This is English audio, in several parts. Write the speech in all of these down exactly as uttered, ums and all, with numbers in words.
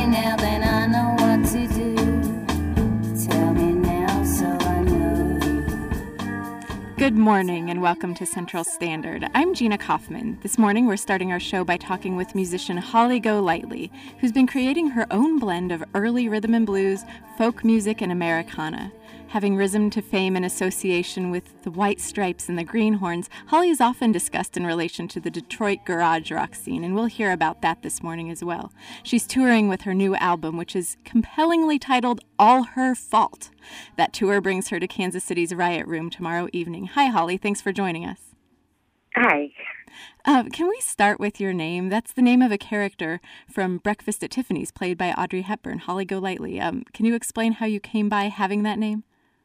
me now, then I know what to do. Tell me now so I know you. Good morning and welcome to Central Standard. I'm Gina Kaufman. This morning we're starting our show by talking with musician Holly Golightly, who's been creating her own blend of early rhythm and blues, folk music, and Americana. Having risen to fame in association with the White Stripes and the Greenhorns, Holly is often discussed in relation to the Detroit garage rock scene, and we'll hear about that this morning as well. She's touring with her new album, which is compellingly titled All Her Fault. That tour brings her to Kansas City's Riot Room tomorrow evening. Hi, Holly. Thanks for joining us. Hi. Uh, can we start with your name? That's the name of a character from Breakfast at Tiffany's, played by Audrey Hepburn, Holly Golightly. Um, can you explain how you came by having that name?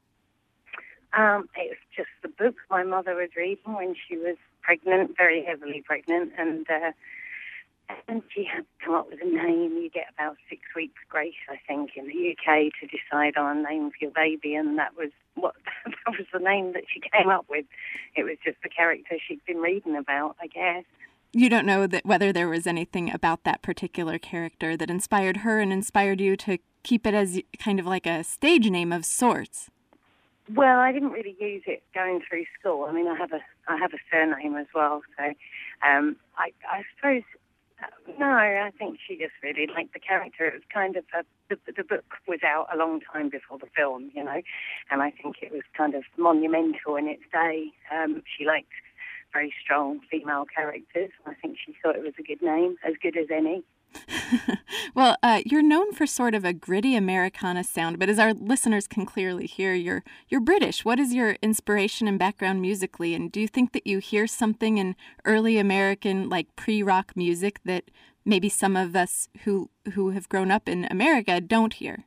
Um, it was just the book my mother was reading when she was pregnant, very heavily pregnant, and uh, and she had to come up with a name. You get about six weeks grace, I think, in the U K to decide on a name for your baby, and that was what that was the name that she came up with. It was just the character she'd been reading about, I guess. You don't know that whether there was anything about that particular character that inspired her and inspired you to keep it as kind of like a stage name of sorts. Well, I didn't really use it going through school. I mean, I have a I have a surname as well, so um, I, I suppose uh, no. I think she just really liked the character. It was kind of a, the the book was out a long time before the film, you know, and I think it was kind of monumental in its day. Um, she liked very strong female characters. I think she thought it was a good name, as good as any. Well, uh, you're known for sort of a gritty Americana sound, but as our listeners can clearly hear, you're you're British. What is your inspiration and background musically? And do you think that you hear something in early American, like pre-rock music that maybe some of us who who have grown up in America don't hear?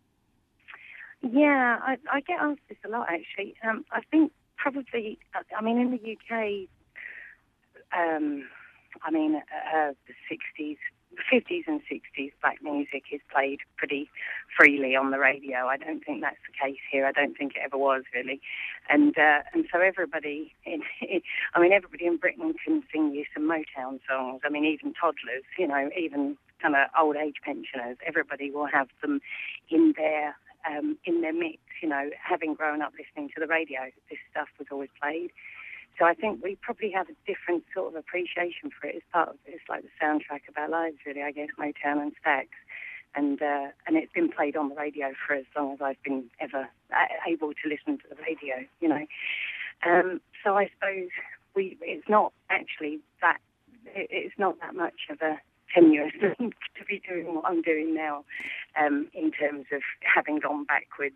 Yeah, I, I get asked this a lot, actually. Um, I think probably, I mean, in the U K, um, I mean, uh, the sixties, fifties and sixties, black music is played pretty freely on the radio. I don't think that's the case here. I don't think it ever was, really. And uh, and so everybody, in, I mean, everybody in Britain can sing you some Motown songs. I mean, even toddlers, you know, even kind of old age pensioners, everybody will have them in their um, in their mix. You know, having grown up listening to the radio, this stuff was always played. So I think we probably have a different sort of appreciation for it. It's part of it's like the soundtrack of our lives, really, I guess, Motown and Stax. And uh, and it's been played on the radio for as long as I've been ever able to listen to the radio, you know. Um, so I suppose we it's not actually that, it's not that much of a tenuous thing to be doing what I'm doing now, um, in terms of having gone backwards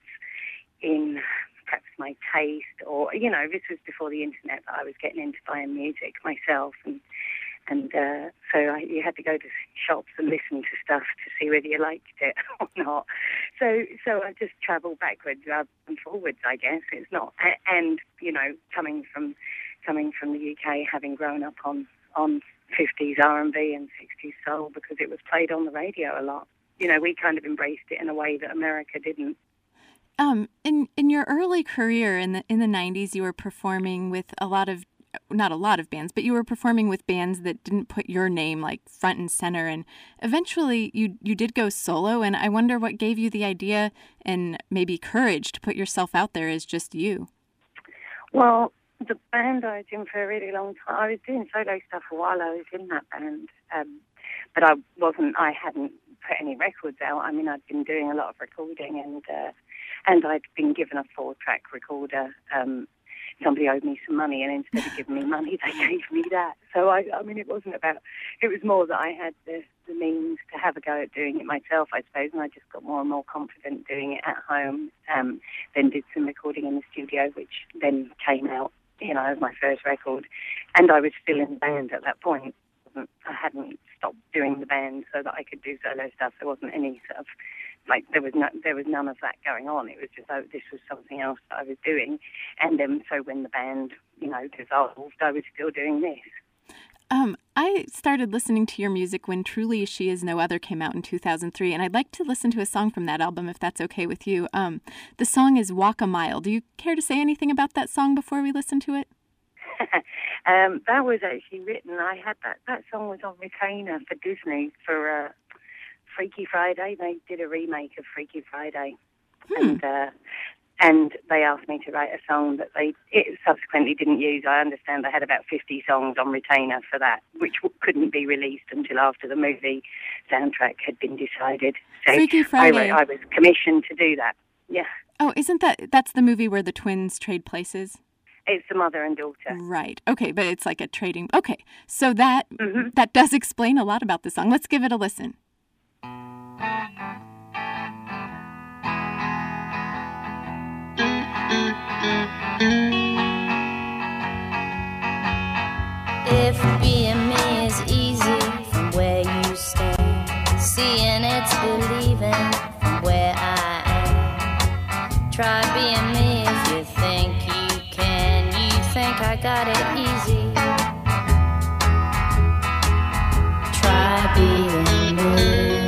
in perhaps my taste, or, you know, this was before the internet that I was getting into buying music myself, and and uh, so I, you had to go to shops and listen to stuff to see whether you liked it or not. So so I just travelled backwards rather than forwards, I guess. It's not, and, you know, coming from coming from the U K, having grown up on, on fifties R and B and sixties soul, because it was played on the radio a lot. You know, we kind of embraced it in a way that America didn't. Um, in in your early career in the in the nineties, you were performing with a lot of, not a lot of bands, but you were performing with bands that didn't put your name like front and center. And eventually, you you did go solo. And I wonder what gave you the idea and maybe courage to put yourself out there as just you. Well, the band I was in for a really long time, I was doing solo stuff for a while. I was in that band, um, but I wasn't. I hadn't put any records out. I mean, I'd been doing a lot of recording, and uh, and I'd been given a four-track recorder. Um, somebody owed me some money, and instead of giving me money, they gave me that. So, I, I mean, it wasn't about, it was more that I had the, the means to have a go at doing it myself, I suppose, and I just got more and more confident doing it at home, um, then did some recording in the studio, which then came out, you know, as my first record, and I was still in the band at that point. I hadn't stopped doing the band so that I could do solo stuff. There wasn't any sort of, like, there was no, there was none of that going on. It was just, oh, this was something else that I was doing. And then, so when the band, you know, dissolved, I was still doing this. Um, I started listening to your music when Truly She Is No Other came out in two thousand three, and I'd like to listen to a song from that album, if that's okay with you. Um, the song is Walk a Mile. Do you care to say anything about that song before we listen to it? um, that was actually written. I had that. That song was on retainer for Disney for uh, Freaky Friday. They did a remake of Freaky Friday. Hmm. And uh, and they asked me to write a song that they it subsequently didn't use. I understand they had about fifty songs on retainer for that, which w- couldn't be released until after the movie soundtrack had been decided. So Freaky I, Friday. wrote, I was commissioned to do that. Yeah. Oh, isn't that, that's the movie where the twins trade places? It's the mother and daughter. Right. Okay, but it's like a trading. Okay, so that Mm-hmm. that does explain a lot about the song. Let's give it a listen. If being me is easy from where you stand, seeing it's believing from where I am. Try being me if you think you can. You think I got it easy. Try being me.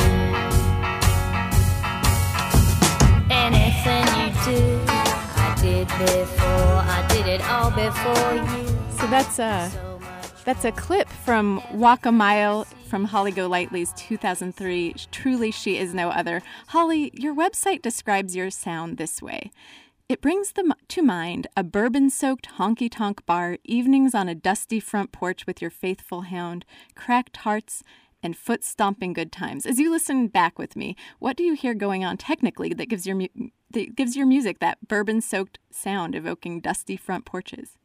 Anything you do, I did before. I did it all before you. So that's a that's a clip from Walk a Mile from Holly Golightly's two thousand three, Truly She Is No Other. Holly, your website describes your sound this way. It brings them to mind a bourbon-soaked honky-tonk bar, evenings on a dusty front porch with your faithful hound, cracked hearts, and foot-stomping good times. As you listen back with me, what do you hear going on technically that gives your mu- that gives your music that bourbon-soaked sound evoking dusty front porches?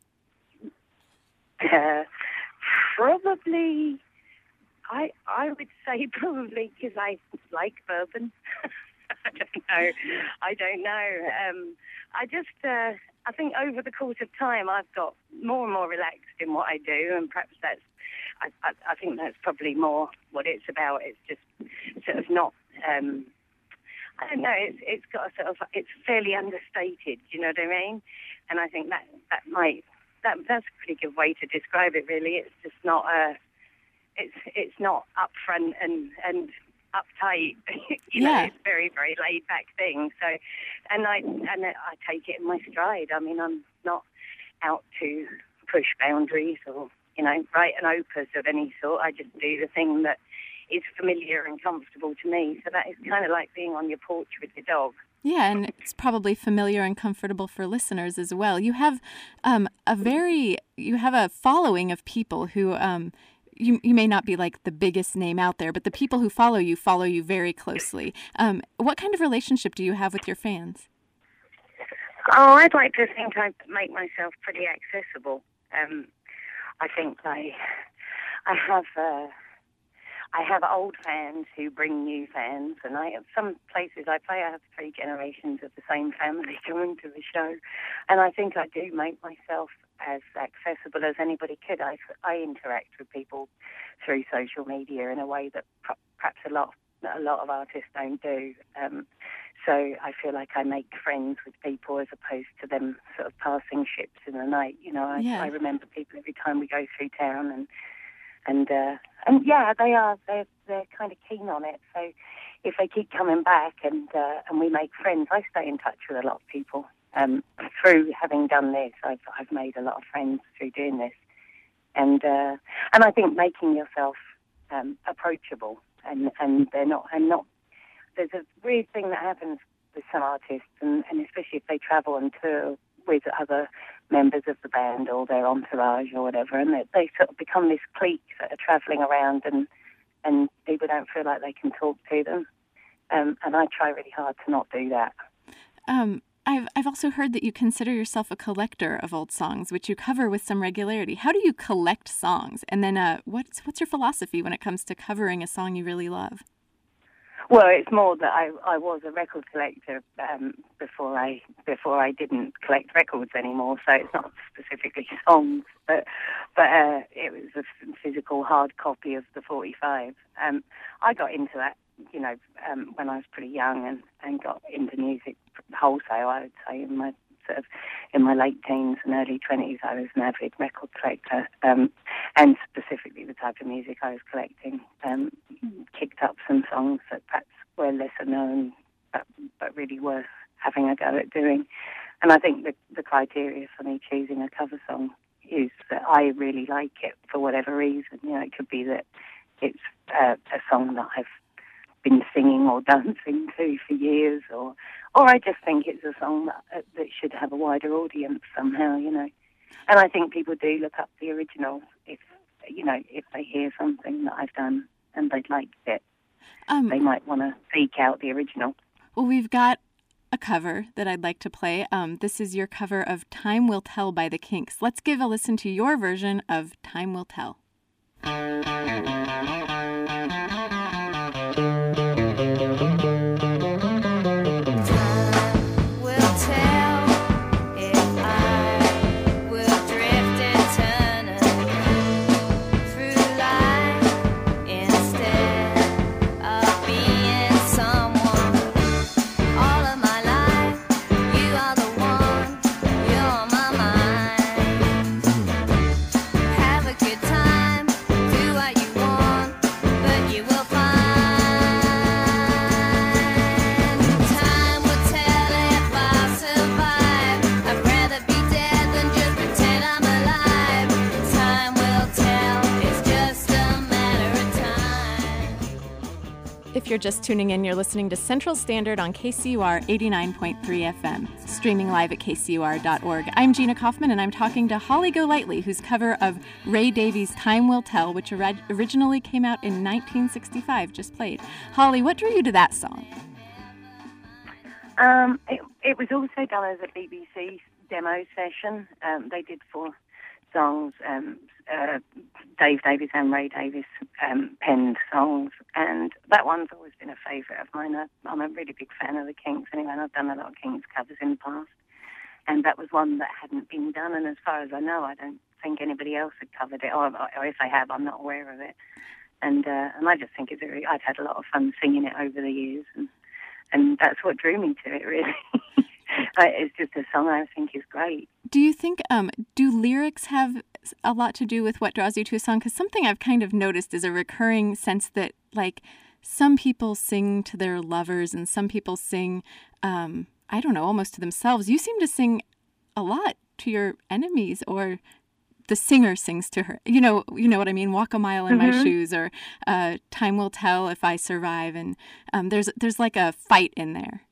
Uh, probably, I I would say probably because I like bourbon. I don't know. I don't know. Um, I just, uh, I think over the course of time, I've got more and more relaxed in what I do, and perhaps that's, I, I, I think that's probably more what it's about. It's just sort of not, um, I don't know. It's it's got a sort of, it's fairly understated. You know what I mean? And I think that that might. That, that's a pretty good way to describe it, really. It's just not a, it's it's not upfront and and uptight. you know, Yeah. it's very very laid back thing. So, and I and I take it in my stride. I mean, I'm not out to push boundaries or you know write an opus of any sort. I just do the thing that is familiar and comfortable to me. So that is kind of like being on your porch with your dog. Yeah, and it's probably familiar and comfortable for listeners as well. You have um, a very, you have a following of people who, um, you you may not be like the biggest name out there, but the people who follow you follow you very closely. Um, what kind of relationship do you have with your fans? Oh, I'd like to think I make myself pretty accessible. Um, I think I, I have. Uh, I have old fans who bring new fans, and I have some places I play, I have three generations of the same family coming to the show, and I think I do make myself as accessible as anybody could. I, I interact with people through social media in a way that pr- perhaps a lot a lot of artists don't do. Um, so I feel like I make friends with people as opposed to them sort of passing ships in the night. You know, I, Yeah. I remember people every time we go through town, and And uh, and yeah, they are. They're they're kind of keen on it. So if they keep coming back and uh, and we make friends, I stay in touch with a lot of people. Um, through having done this, I've I've made a lot of friends through doing this, and uh, and I think making yourself um, approachable and and they're not and not. There's a weird thing that happens with some artists, and, and especially if they travel and tour with other members of the band or their entourage or whatever, and they, they sort of become this clique that are travelling around, and and people don't feel like they can talk to them. Um, and I try really hard to not do that. Um, I've I've also heard that you consider yourself a collector of old songs, which you cover with some regularity. How do you collect songs? And then, uh, what's what's your philosophy when it comes to covering a song you really love? Well, it's more that I, I was a record collector um, before I before I didn't collect records anymore. So it's not specifically songs, but but uh, it was a physical hard copy of the forty-five. Um, I got into that, you know, um, when I was pretty young, and, and got into music wholesale. I would say in my sort of in my late teens and early twenties, I was an avid record collector, um, and specifically the type of music I was collecting. Um, kicked up some songs that perhaps were lesser known, but, but really worth having a go at doing. And I think the, the criteria for me choosing a cover song is that I really like it for whatever reason. You know, it could be that it's uh, a song that I've been singing or dancing to for years, or or I just think it's a song that that should have a wider audience somehow, you know. And I think people do look up the original if you know if they hear something that I've done and they'd like it, um, they might want to seek out the original. Well, we've got a cover that I'd like to play. Um, this is your cover of "Time Will Tell" by the Kinks. Let's give a listen to your version of "Time Will Tell." If you're just tuning in, you're listening to Central Standard on K C U R eighty-nine point three F M, streaming live at K C U R dot org. I'm Gina Kaufman, and I'm talking to Holly Golightly, whose cover of Ray Davies' "Time Will Tell," which originally came out in nineteen sixty-five, just played. Holly, what drew you to that song? Um, it, it was also done as a B B C demo session. Um, they did four songs, um, uh, Dave Davies and Ray Davies um, penned songs, and that one's always been a favourite of mine. I, I'm a really big fan of the Kinks anyway, and I've done a lot of Kinks covers in the past, and that was one that hadn't been done, and as far as I know, I don't think anybody else had covered it, or, or if they have, I'm not aware of it, and uh, and I just think it's very, I've had a lot of fun singing it over the years, and, and that's what drew me to it, really. It's just a song I think is great. Do you think, um, do lyrics have a lot to do with what draws you to a song? Because something I've kind of noticed is a recurring sense that, like, some people sing to their lovers and some people sing, um, I don't know, almost to themselves. You seem to sing a lot to your enemies, or the singer sings to her. You know, you know what I mean? "Walk a mile in mm-hmm. my shoes," or uh, "Time will tell if I survive." And um, there's there's like a fight in there.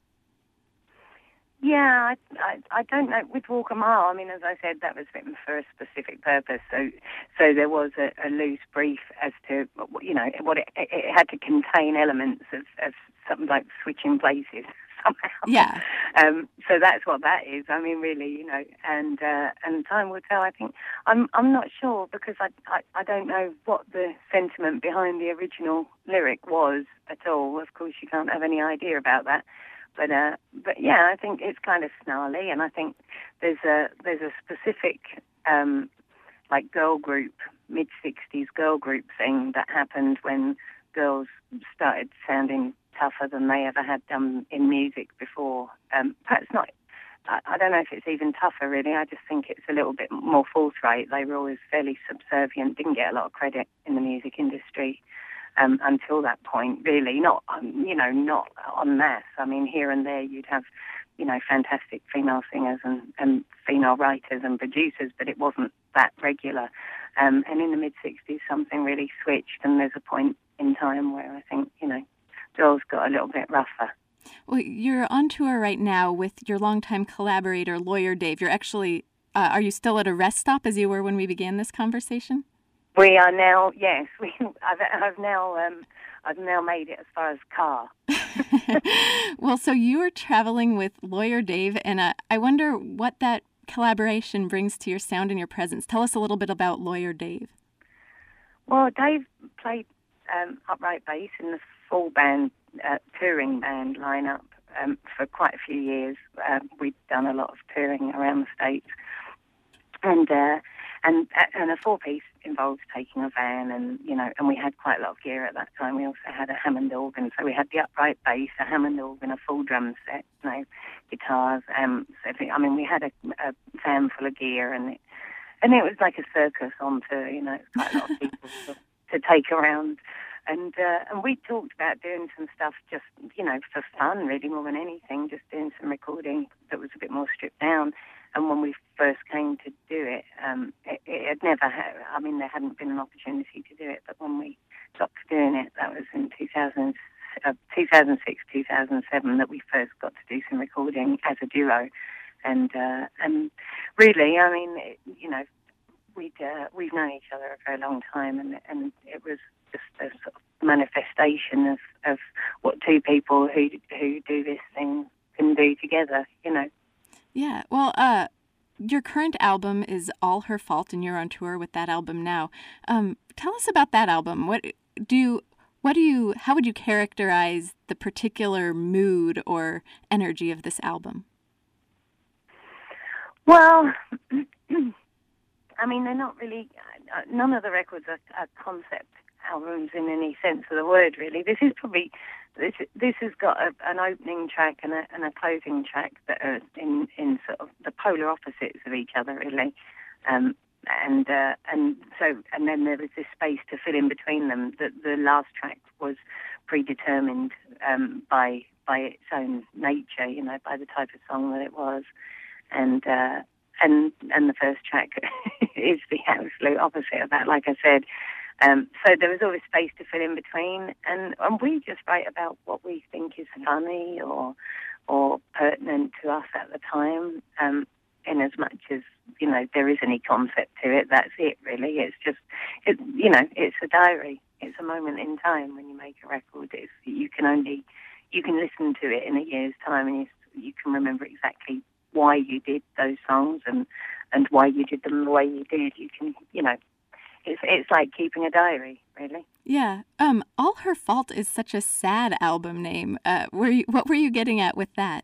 Yeah, I, I, I don't know. With "Walk a Mile," I mean, as I said, that was written for a specific purpose. So, so there was a, a loose brief as to, you know, what it, it had to contain elements of, of something like switching places somehow. Yeah. Um, so that's what that is. I mean, really, you know, and uh, and "Time Will Tell." I think I'm I'm not sure because I, I I don't know what the sentiment behind the original lyric was at all. Of course, you can't have any idea about that. But uh, but yeah, I think it's kind of snarly, and I think there's a there's a specific um, like girl group, mid sixties girl group thing that happened when girls started sounding tougher than they ever had done in music before. Um, perhaps not. I, I don't know if it's even tougher, really. I just think it's a little bit more forthright. They were always fairly subservient, didn't get a lot of credit in the music industry. Um, until that point, really, not, um, you know, not en masse. I mean, here and there you'd have, you know, fantastic female singers and, and female writers and producers, but it wasn't that regular. Um, and in the mid-sixties, something really switched, and there's a point in time where I think, you know, girls got a little bit rougher. Well, you're on tour right now with your longtime collaborator, Lawyer Dave. You're actually, uh, are you still at a rest stop as you were when we began this conversation? We are now, yes. We, I've, I've now, um, I've now made it as far as car. Well, so you are traveling with Lawyer Dave, and uh, I wonder what that collaboration brings to your sound and your presence. Tell us a little bit about Lawyer Dave. Well, Dave played um, upright bass in the full band, uh, touring band lineup um, for quite a few years. Uh, we'd done a lot of touring around the States, and. Uh, And and a four-piece involves taking a van, and you know, and we had quite a lot of gear at that time. We also had a Hammond organ, so we had the upright bass, a Hammond organ, a full drum set, you know, guitars, amps. Everything. I mean, we had a, a van full of gear, and it, and it was like a circus on tour. You know, it was quite a lot of people to, to take around, and uh, and we talked about doing some stuff just, you know, for fun, really more than anything, just doing some recording that was a bit more stripped down. And when we first came to do it, um, it, it had never had, I mean, there hadn't been an opportunity to do it, but when we got to doing it, that was in two thousand two thousand six, two thousand seven that we first got to do some recording as a duo. And uh, and really, I mean, it, you know, we'd, uh, we've known each other a very long time, and, and it was just a sort of manifestation of, of what two people who who do this thing can do together, you know. Yeah, well, uh, your current album is All Her Fault, and you're on tour with that album now. Um, tell us about that album. What do you, what do you, how would you characterize the particular mood or energy of this album? Well, I mean, they're not really, uh, none of the records are, are concept albums in any sense of the word, really. This is probably, this this has got a, an opening track and a, and a closing track that are in, in sort of the polar opposites of each other, really. Um, and uh, and so, and then there was this space to fill in between them. The, the last track was predetermined um, by by its own nature, you know, by the type of song that it was. And uh, and and the first track is the absolute opposite of that, like I said. Um, so there was always space to fill in between, and, and we just write about what we think is funny or or pertinent to us at the time. Um, in as much as, you know, there is any concept to it, that's it, really. It's just, it, you know, it's a diary. It's a moment in time when you make a record. It's, you can only, you can listen to it in a year's time, and you, you can remember exactly why you did those songs and, and why you did them the way you did. You can, you know, it's it's like keeping a diary, really. Yeah. Um, All Her Fault is such a sad album name. Uh, were you, what were you getting at with that?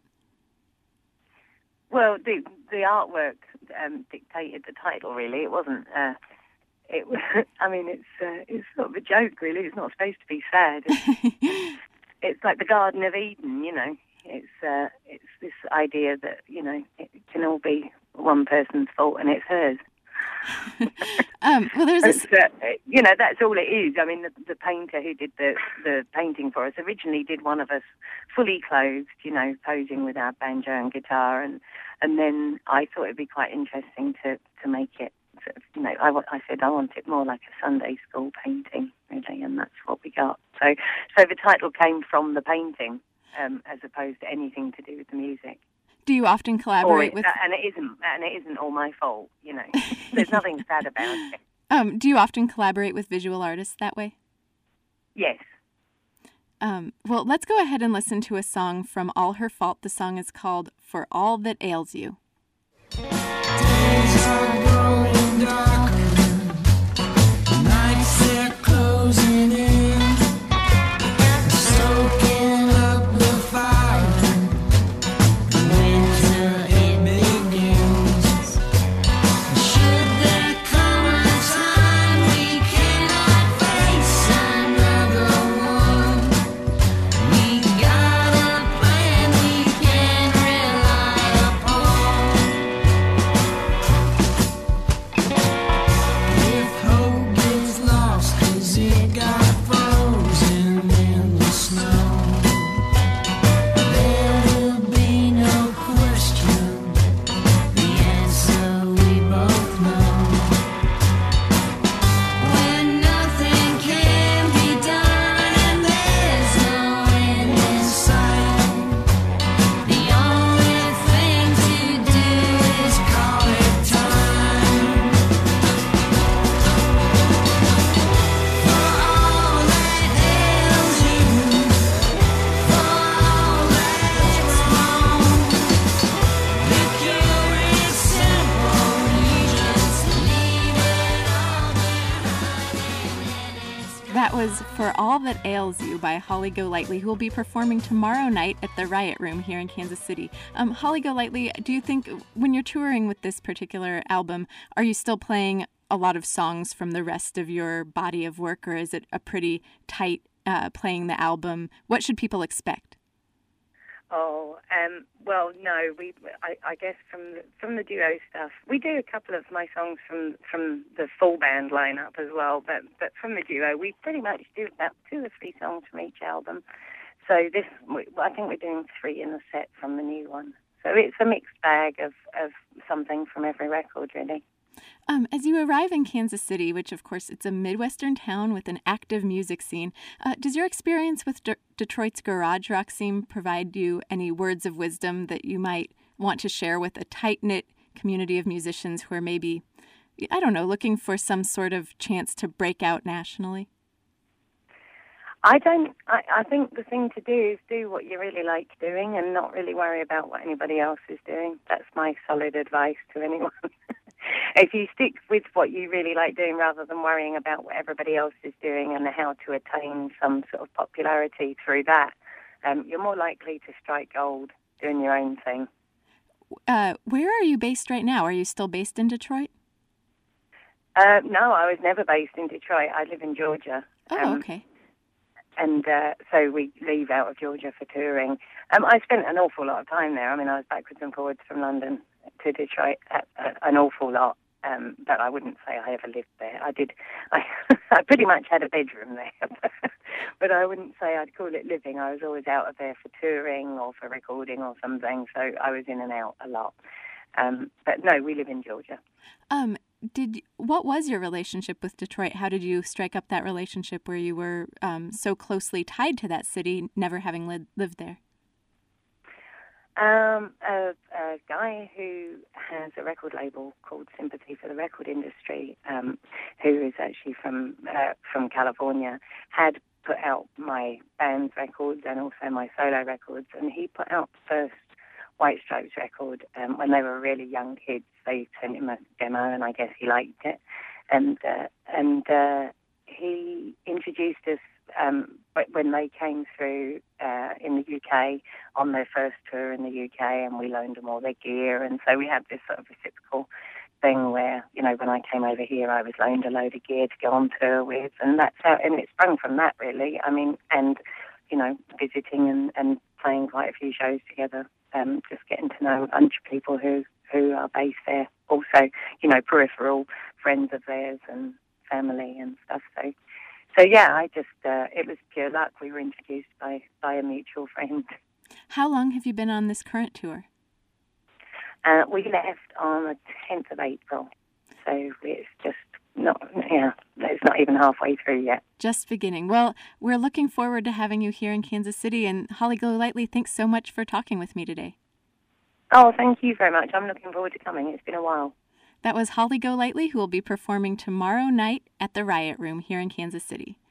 Well, the the artwork um, dictated the title, really. It wasn't. Uh, it. I mean, it's uh, it's sort of a joke, really. It's not supposed to be sad. It's, it's like the Garden of Eden, you know. It's uh, it's this idea that, you know, it can all be one person's fault and it's hers. um, well, there's this... uh, you know, that's all it is. I mean, the, the painter who did the, the painting for us originally did one of us fully clothed, you know, posing with our banjo and guitar, and and then I thought it'd be quite interesting to, to make it, sort of, you know, I, I said I want it more like a Sunday school painting, really, and that's what we got. So, so the title came from the painting, um, as opposed to anything to do with the music. Do you often collaborate it, with? And it isn't, and it isn't all my fault, you know. There's nothing sad about it. Um, do you often collaborate with visual artists that way? Yes. Um, well, let's go ahead and listen to a song from All Her Fault. The song is called "For All That Ails You." Days are growing darker, nights they're closing in, soaking up the fire. For All That Ails You by Holly Golightly, who will be performing tomorrow night at the Riot Room here in Kansas City. Um, Holly Golightly, do you think when you're touring with this particular album, are you still playing a lot of songs from the rest of your body of work, or is it a pretty tight uh, playing the album? What should people expect? Oh, um, well, no, we. I, I guess from the, from the duo stuff, we do a couple of my songs from, from the full band lineup as well. But but from the duo, we pretty much do about two or three songs from each album. So this, I think we're doing three in the set from the new one. So it's a mixed bag of, of something from every record, really. Um, as you arrive in Kansas City, which of course it's a Midwestern town with an active music scene, uh, does your experience with De- Detroit's garage rock scene provide you any words of wisdom that you might want to share with a tight-knit community of musicians who are maybe, I don't know, looking for some sort of chance to break out nationally? I don't, I, I think the thing to do is do what you really like doing and not really worry about what anybody else is doing. That's my solid advice to anyone. If you stick with what you really like doing rather than worrying about what everybody else is doing and how to attain some sort of popularity through that, um, you're more likely to strike gold doing your own thing. Uh, where are you based right now? Are you still based in Detroit? Uh, no, I was never based in Detroit. I live in Georgia. Oh, um, okay. And uh, so we leave out of Georgia for touring. Um, I spent an awful lot of time there. I mean, I was backwards and forwards from London to Detroit uh, uh, an awful lot. Um, but I wouldn't say I ever lived there. I did. I, I pretty much had a bedroom there, but I wouldn't say I'd call it living. I was always out of there for touring or for recording or something. So I was in and out a lot. Um, but no, we live in Georgia. Um, did what was your relationship with Detroit? How did you strike up that relationship where you were um, so closely tied to that city, never having li- lived there? Um, a, a guy who has a record label called Sympathy for the Record Industry, um, who is actually from uh, from California, had put out my band's records and also my solo records, and he put out the first White Stripes record um, when they were really young kids. They sent him a demo, and I guess he liked it, and uh, and uh, he introduced us um, when they came through uh, in the U K on their first tour in the U K, and we loaned them all their gear, and so we had this sort of reciprocal thing where, you know, when I came over here, I was loaned a load of gear to go on tour with, and that's how, and it sprung from that really. I mean, and you know, visiting and, and playing quite a few shows together, um, just getting to know a bunch of people who who are based there. Also, you know, peripheral friends of theirs and family and stuff. So, so yeah, I just uh, it was pure luck. We were introduced by by a mutual friend. How long have you been on this current tour? Uh, we left on the tenth of April, so it's just not, yeah, it's not even halfway through yet. Just beginning. Well, we're looking forward to having you here in Kansas City, and Holly Golightly, thanks so much for talking with me today. Oh, thank you very much. I'm looking forward to coming. It's been a while. That was Holly Golightly, who will be performing tomorrow night at the Riot Room here in Kansas City.